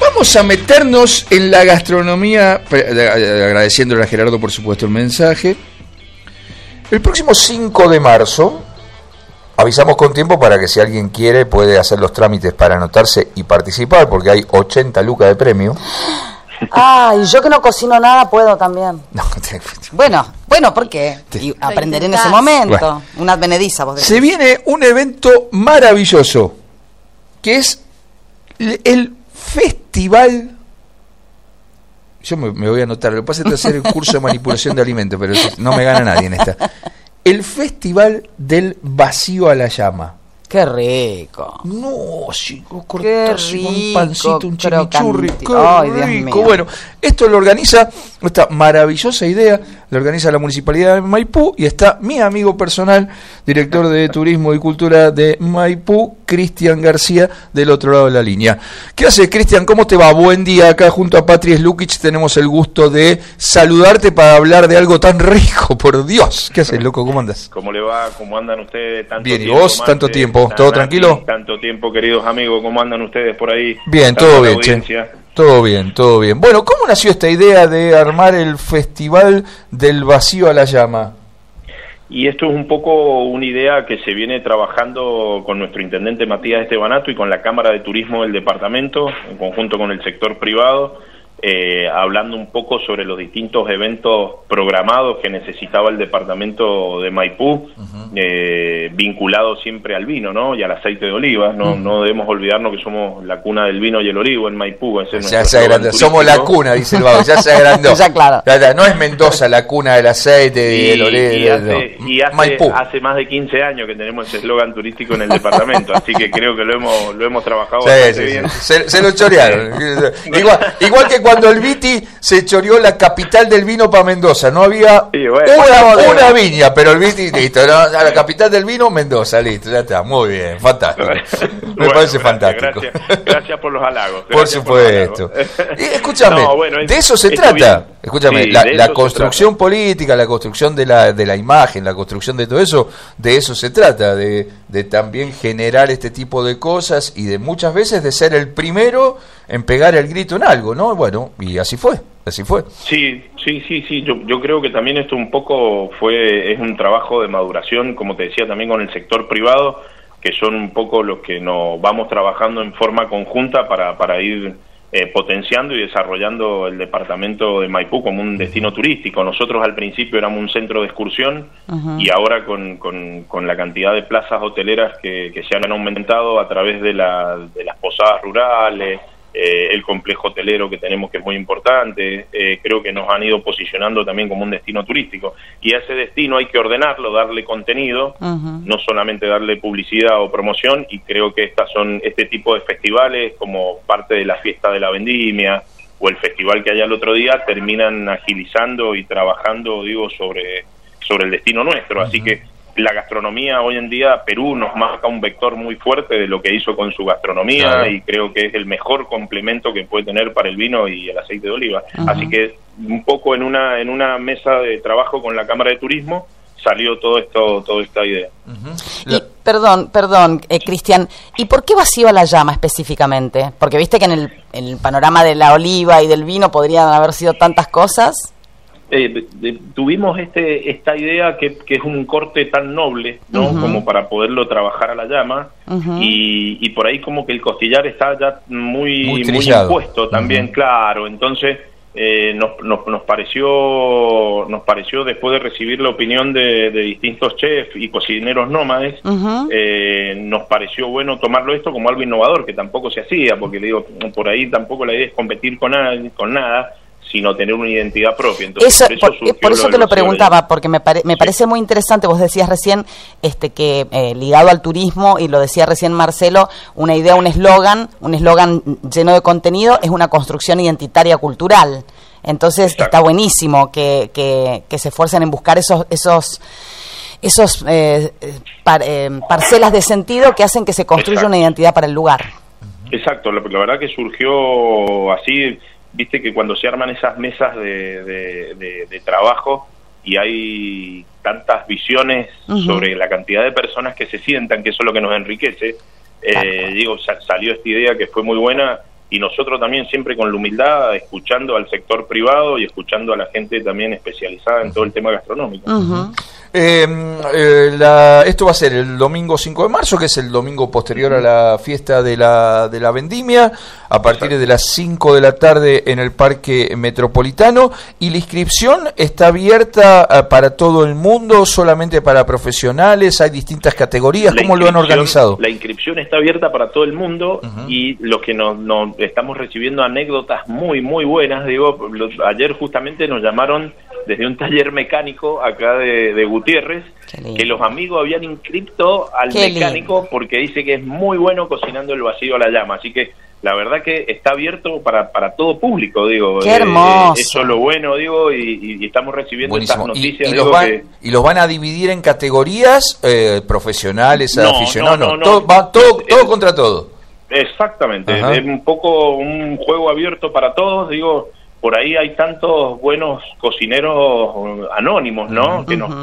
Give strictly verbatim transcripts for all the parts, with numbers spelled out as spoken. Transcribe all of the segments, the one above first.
vamos a meternos en la gastronomía, agradeciéndole a Gerardo por supuesto el mensaje. El próximo cinco de marzo, avisamos con tiempo para que si alguien quiere puede hacer los trámites para anotarse y participar, porque hay ochenta lucas de premio. Ah, y yo que no cocino nada puedo también. No, te... Bueno, bueno, ¿por qué? Y aprenderé en ese momento. Bueno. Una advenediza, vos decís. Se viene un evento maravilloso, que es el festival... Yo me, me voy a anotar, lo que pasa es que hacer el curso de manipulación de alimentos, pero no me gana nadie en esta. El Festival del Vacío a la Llama. ¡Qué rico! No, chico, cortarse con un pancito, un chimichurri. ¡Qué Ay, rico! Dios mío. Bueno, esto lo organiza, esta maravillosa idea, lo organiza la Municipalidad de Maipú y está mi amigo personal, director de Turismo y Cultura de Maipú, Cristian García, del otro lado de la línea. ¿Qué hace, Cristian? ¿Cómo te va? Buen día. Acá junto a Patri Slukic tenemos el gusto de saludarte para hablar de algo tan rico, por Dios. ¿Qué haces, loco? ¿Cómo andas? ¿Cómo le va? ¿Cómo andan ustedes? Tanto Bien, ¿y tiempo, vos? Marte, ¿Tanto tiempo? ¿Todo Nati, tranquilo? Tanto tiempo, queridos amigos. ¿Cómo andan ustedes por ahí? Bien, todo bien, che. Todo bien, todo bien. Bueno, ¿cómo nació esta idea de armar el Festival del Vacío a la Llama? Y esto es un poco una idea que se viene trabajando con nuestro intendente Matías Estebanato y con la Cámara de Turismo del departamento, en conjunto con el sector privado, eh, hablando un poco sobre los distintos eventos programados que necesitaba el departamento de Maipú, uh-huh. eh, vinculado siempre al vino, ¿no? Y al aceite de oliva. No, uh-huh. no debemos olvidarnos que somos la cuna del vino y el olivo en Maipú. Ese es ya se agrandó. Somos la cuna, dice el Babo, ya se agrandó. Ya, claro. Ya, ya, no es Mendoza la cuna del aceite y, y el olivo. Y, hace, no. y hace, Maipú. hace más de quince años que tenemos ese eslogan turístico en el departamento, así que creo que lo hemos lo hemos trabajado sí, bastante sí, bien. Sí. Se, se lo chorearon. igual, igual que cuando el Viti se choreó la capital del vino para Mendoza, no había sí, bueno, una, bueno, una viña, pero el Viti, listo, no, a la capital del vino, Mendoza, listo, ya está, muy bien, fantástico. Me bueno, parece gracias, fantástico. Gracias, gracias por los halagos. Por supuesto. Por los halagos. Escúchame, no, bueno, es, de eso se trata. Bien. Escúchame, sí, la, de la construcción política, la construcción de la, de la imagen, la construcción de todo eso, de eso se trata, de, de también generar este tipo de cosas y de muchas veces de ser el primero en pegar el grito en algo, ¿no? Bueno, y así fue, así fue. Sí, sí, sí, sí, yo, yo creo que también esto un poco fue, es un trabajo de maduración, como te decía, también con el sector privado, que son un poco los que nos vamos trabajando en forma conjunta para, para ir eh, potenciando y desarrollando el departamento de Maipú como un destino turístico. Nosotros al principio éramos un centro de excursión uh-huh. y ahora con, con, con la cantidad de plazas hoteleras que, que se han aumentado a través de, la, de las posadas rurales, Eh, el complejo hotelero que tenemos, que es muy importante, eh, creo que nos han ido posicionando también como un destino turístico, y a ese destino hay que ordenarlo, darle contenido, uh-huh. no solamente darle publicidad o promoción, y creo que estas son este tipo de festivales, como parte de la fiesta de la vendimia o el festival que hay al otro día, terminan agilizando y trabajando, digo, sobre, sobre el destino nuestro, uh-huh. así que la gastronomía hoy en día, Perú nos marca un vector muy fuerte de lo que hizo con su gastronomía, claro. y creo que es el mejor complemento que puede tener para el vino y el aceite de oliva. Uh-huh. Así que un poco en una en una mesa de trabajo con la Cámara de Turismo salió todo esto, toda esta idea. Uh-huh. Y, perdón, perdón, eh, Cristian, ¿y por qué Vacío a la Llama específicamente? Porque viste que en el, en el panorama de la oliva y del vino podrían haber sido tantas cosas. Eh, de, tuvimos este esta idea que, que es un corte tan noble, ¿no? Uh-huh. Como para poderlo trabajar a la llama, uh-huh. y, y por ahí como que el costillar está ya muy muy, muy impuesto también, uh-huh. claro, entonces eh, nos, nos, nos pareció nos pareció después de recibir la opinión de, de distintos chefs y cocineros nómades, uh-huh. eh, nos pareció bueno tomarlo esto como algo innovador, que tampoco se hacía, porque le digo, por ahí tampoco la idea es competir con nada, con nada sino tener una identidad propia. Entonces, eso, por eso, por, por eso lo te lo preguntaba, porque me, pare, me sí. parece muy interesante, vos decías recién, este que eh, ligado al turismo, y lo decía recién Marcelo, una idea, un eslogan, un eslogan lleno de contenido, es una construcción identitaria cultural. Entonces, exacto. Está buenísimo que, que, que se esfuercen en buscar esos esos esos eh, par, eh, parcelas de sentido que hacen que se construya exacto. Una identidad para el lugar. Exacto, la, la verdad que surgió así. Viste que cuando se arman esas mesas de, de, de, de trabajo y hay tantas visiones uh-huh. sobre la cantidad de personas que se sientan, que eso es lo que nos enriquece, eh, digo, sa- salió esta idea que fue muy buena, y nosotros también siempre con la humildad, escuchando al sector privado y escuchando a la gente también especializada en todo el tema gastronómico. Uh-huh. Eh, eh, la, esto va a ser el domingo cinco de marzo, que es el domingo posterior a la fiesta de la, de la vendimia, a partir Exacto. de las cinco de la tarde en el Parque Metropolitano, y la inscripción está abierta uh, para todo el mundo, solamente para profesionales, hay distintas categorías, ¿cómo lo han organizado? La inscripción está abierta para todo el mundo, uh-huh. y lo que nos, nos estamos recibiendo anécdotas muy, muy buenas, digo, los, ayer justamente nos llamaron desde un taller mecánico acá de, de Gutiérrez, que los amigos habían inscrito al Qué mecánico lindo. Porque dice que es muy bueno cocinando el vacío a la llama, así que la verdad que está abierto para, para todo público, digo. Qué hermoso. Eh, eso es lo bueno, digo, y, y estamos recibiendo Buenísimo. estas noticias. ¿Y, y, digo, los van, que... ¿Y los van a dividir en categorías eh, profesionales, no, aficionados? No, no, no, todo, va todo, es, todo contra todo. Exactamente, Ajá. es un poco un juego abierto para todos, digo. Por ahí hay tantos buenos cocineros anónimos, ¿no? Uh-huh. Que nos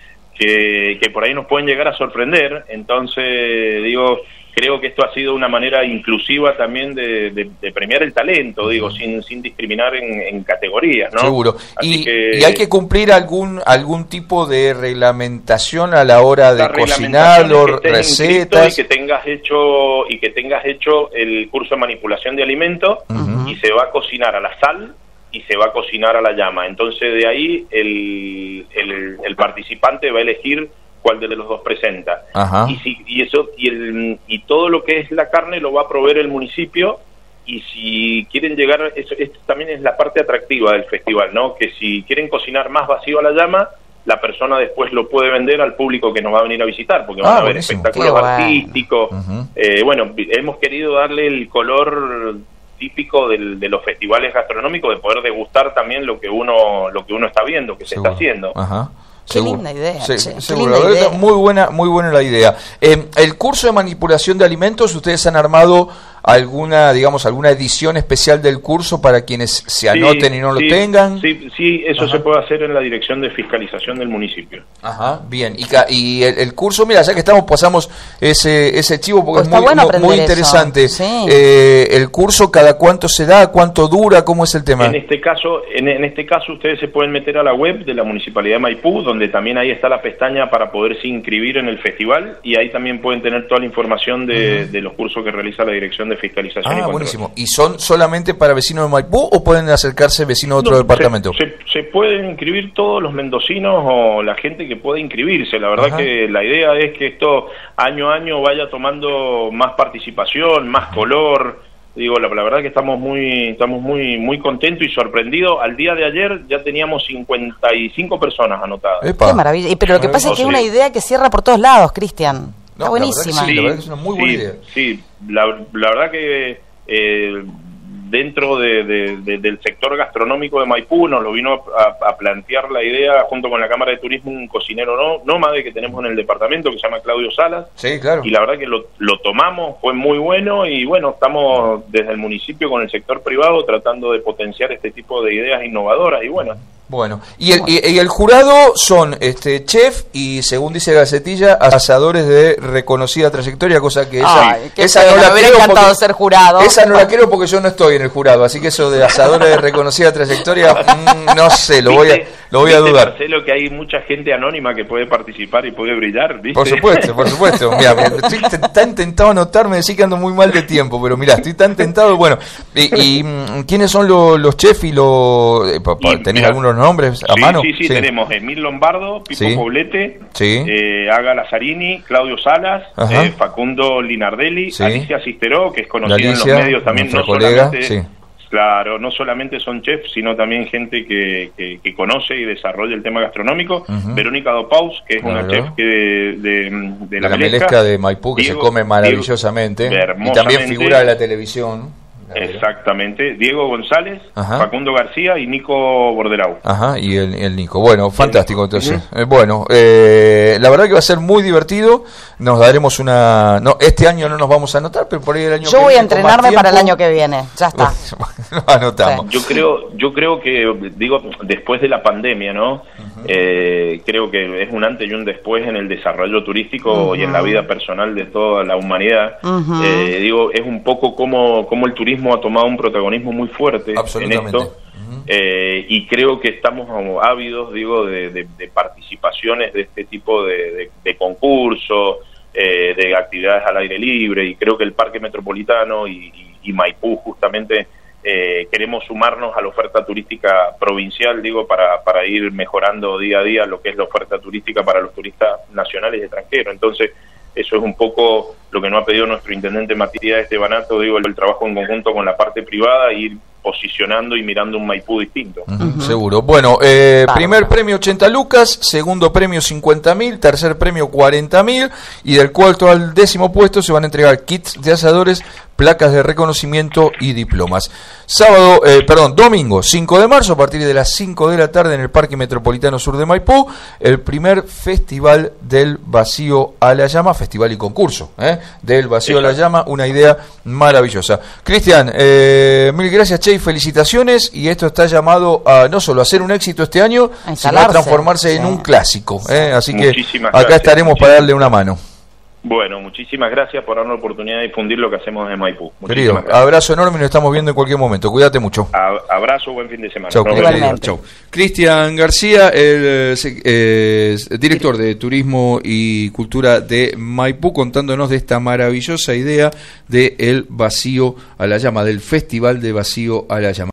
que, que por ahí nos pueden llegar a sorprender. Entonces, digo, creo que esto ha sido una manera inclusiva también de, de, de premiar el talento, digo, uh-huh. sin sin discriminar en, en categorías, ¿no? Seguro. Así y, que, y hay que cumplir algún algún tipo de reglamentación a la hora de cocinar, o recetas. Y que tengas hecho y que tengas hecho el curso de manipulación de alimentos, uh-huh. y se va a cocinar a la sal y se va a cocinar a la llama. Entonces de ahí el, el, el participante va a elegir cuál de los dos presenta. Ajá. Y si y eso y el y todo lo que es la carne lo va a proveer el municipio, y si quieren llegar, eso, esto también es la parte atractiva del festival, ¿no? Que si quieren cocinar más vacío a la llama, la persona después lo puede vender al público que nos va a venir a visitar, porque van ah, a ver buenísimo. espectáculos bueno. artísticos. Uh-huh. eh, bueno, hemos querido darle el color típico del, de los festivales gastronómicos, de poder degustar también lo que uno lo que uno está viendo, que Seguro. se está haciendo. Ajá. Qué Seguro. linda idea. Sí, che, seguro. Qué linda idea. Muy buena, muy buena la idea. Eh, el curso de manipulación de alimentos, ¿ustedes han armado alguna, digamos, alguna edición especial del curso para quienes se anoten sí, y no sí, lo tengan? Sí, sí, eso Ajá. se puede hacer en la dirección de fiscalización del municipio. Ajá, bien. Y, ca- y el, el curso, mira, ya que estamos, pasamos ese ese chivo porque Pues es está muy, bueno muy, muy aprender interesante. eso. Sí. Eh, el curso, ¿cada cuánto se da? ¿Cuánto dura? ¿Cómo es el tema? En este caso, en, en este caso ustedes se pueden meter a la web de la Municipalidad de Maipú, donde también ahí está la pestaña para poderse inscribir en el festival, y ahí también pueden tener toda la información de, uh-huh. de los cursos que realiza la Dirección de Fiscalización Ah, y Control. buenísimo. ¿Y son solamente para vecinos de Maipú o pueden acercarse vecinos de otro No, departamento? Se, se, se pueden inscribir todos los mendocinos o la gente que pueda inscribirse. La verdad Ajá. que la idea es que esto año a año vaya tomando más participación, más color. Digo, la, la verdad que estamos muy estamos muy muy contentos y sorprendidos. Al día de ayer ya teníamos cincuenta y cinco personas anotadas. Epa. Qué maravilla. Y, pero lo que pasa es que es una idea que cierra por todos lados, Cristian. Está No, buenísima. La verdad que sí, la verdad que es una muy sí, buena idea. Sí, la, la verdad que eh, dentro de, de, de, del sector gastronómico de Maipú nos lo vino a, a plantear la idea junto con la Cámara de Turismo, un cocinero no, nómade que tenemos en el departamento que se llama Claudio Salas. Sí, claro. Y la verdad que lo, lo tomamos, fue muy bueno, y bueno, estamos desde el municipio con el sector privado tratando de potenciar este tipo de ideas innovadoras, y bueno. Bueno, y el, y, y el jurado son este chef y, según dice Gacetilla, asadores de reconocida trayectoria, cosa que esa, Ay, qué esa pena, no la me hubiera quiero encantado porque, ser jurado. Esa no la quiero porque yo no estoy en el jurado, así que eso de asadores de reconocida trayectoria, mmm, no sé, lo voy a, lo voy a dudar. Marcelo, que hay mucha gente anónima que puede participar y puede brillar, ¿viste? Por supuesto, por supuesto. Mira, estoy t- tan tentado a anotarme, decir que ando muy mal de tiempo, pero mira, estoy tan tentado. Bueno, y, y ¿quiénes son los, los chefs y los... Eh, ¿Tenés mira, algunos nombres a sí, mano? Sí, sí, sí, tenemos Emil Lombardo, Pipo sí. Poblete, sí. eh, Aga Lazzarini, Claudio Salas, eh, Facundo Linardelli, sí. Alicia Cisteró, que es conocida Alicia, en los medios también, no colega, solamente... sí. Claro, no solamente son chefs, sino también gente que, que, que conoce y desarrolla el tema gastronómico. Uh-huh. Verónica Dopaus, que es claro. una chef que de, de, de, de la, la Melesca, Melesca de Maipú, que Diego, se come maravillosamente. Diego, y también figura de la televisión. Exactamente. Diego González, Ajá. Facundo García y Nico Borderau. Ajá, y el, el Nico. Bueno, fantástico. Nico. Entonces, Uh-huh. eh, bueno, eh, la verdad que va a ser muy divertido. Nos daremos una... No, este año no nos vamos a anotar, pero por ahí el año Yo que voy viene, a entrenarme tiempo, para el año que viene. Ya está. Lo anotamos. Yo creo, yo creo que, digo, después de la pandemia, ¿no? Uh-huh. Eh, creo que es un antes y un después en el desarrollo turístico uh-huh. y en la vida personal de toda la humanidad. Uh-huh. Eh, digo, es un poco como, como el turismo ha tomado un protagonismo muy fuerte en esto. Uh-huh. Eh, y creo que estamos ávidos, digo, de, de, de participaciones de este tipo de, de, de concursos, eh, de actividades al aire libre, y creo que el Parque Metropolitano y, y, y Maipú justamente eh, queremos sumarnos a la oferta turística provincial, digo, para, para ir mejorando día a día lo que es la oferta turística para los turistas nacionales y extranjeros. Entonces, eso es un poco lo que nos ha pedido nuestro intendente Matías Estebanato, digo, el, el trabajo en conjunto con la parte privada, ir posicionando y mirando un Maipú distinto. Uh-huh, uh-huh. Seguro. Bueno, eh, primer premio ochenta lucas, segundo premio cincuenta mil, tercer premio cuarenta mil, y del cuarto al décimo puesto se van a entregar kits de asadores, placas de reconocimiento y diplomas. Sábado, eh, perdón, domingo cinco de marzo, a partir de las cinco de la tarde en el Parque Metropolitano Sur de Maipú, el primer Festival del Vacío a la Llama, festival y concurso, ¿eh? del Vacío a la Llama, una idea maravillosa. Cristian, eh, mil gracias, Che, y felicitaciones, y esto está llamado a no solo a ser un éxito este año, sino a transformarse sí. en un clásico, ¿eh? así Muchísimas que acá gracias. estaremos para darle una mano. Bueno, muchísimas gracias por darnos la oportunidad de difundir lo que hacemos en Maipú. Querido, gracias. Abrazo enorme y nos estamos viendo en cualquier momento. Cuídate mucho. A, abrazo, buen fin de semana. Chau, Chau. Cristian García, el eh, director de Turismo y Cultura de Maipú, contándonos de esta maravillosa idea de el Vacío a la Llama, del Festival de Vacío a la Llama.